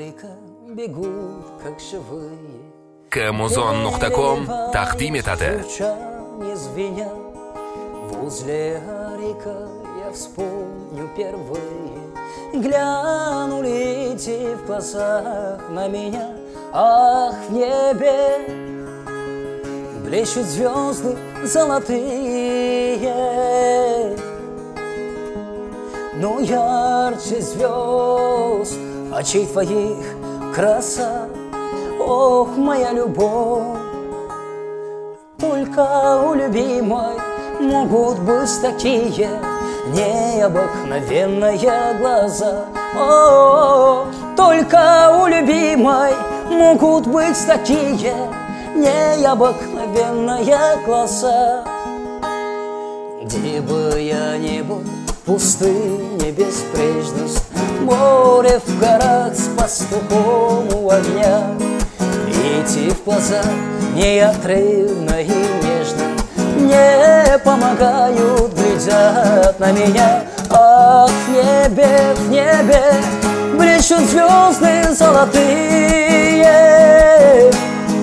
Только бегут, как живые. Kamuzon.com taqdim etadi. Не звеня, возле река я вспомню впервые. Глянули эти в глазах на меня. Ах, в небе блещут звезды золотые, но ярче звезд очей твоих краса. Ох, моя любовь, только у любимой могут быть такие необыкновенные глаза. О, только у любимой могут быть такие необыкновенные глаза. Где бы я ни был, пустыня, безбрежность, море в горах с пастухом у огня. Эти в глаза неотрывно и нежно мне помогают, глядят на меня. Ах, в небе блещут звезды золотые,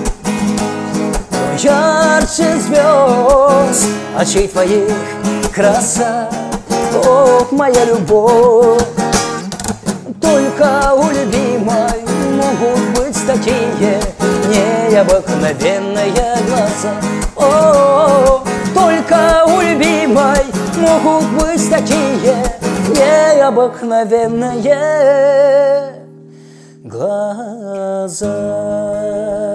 но ярче звезд очей твоих краса. Ох, моя любовь, только у любимой могут быть такие необыкновенные глаза. О, только у любимой могут быть такие необыкновенные глаза.